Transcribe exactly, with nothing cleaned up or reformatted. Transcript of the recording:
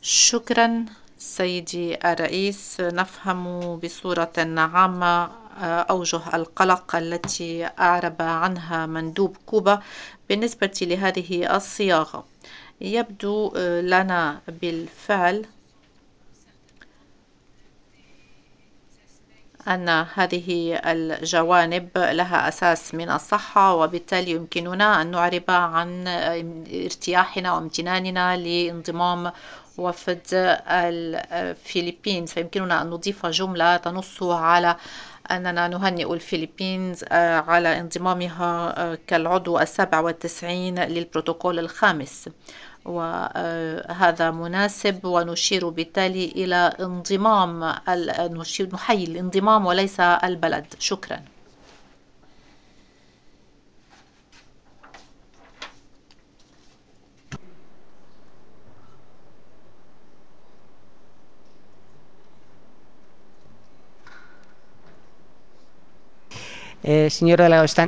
شكرا سيدي الرئيس. نفهم بصورة عامة أوجه القلق التي أعرب عنها مندوب كوبا بالنسبة لهذه الصياغة. يبدو لنا بالفعل أن هذه الجوانب لها أساس من الصحة، وبالتالي يمكننا أن نعرب عن ارتياحنا وامتناننا لانضمام وفد الفلبين. فيمكننا أن نضيف جملة تنص على أننا نهنئ الفلبين على انضمامها كالعضو السابع والتسعين للبروتوكول الخامس، وهذا مناسب، ونشير بالتالي إلى انضمام، نحيي الانضمام وليس البلد. شكرا. Eh, señora de la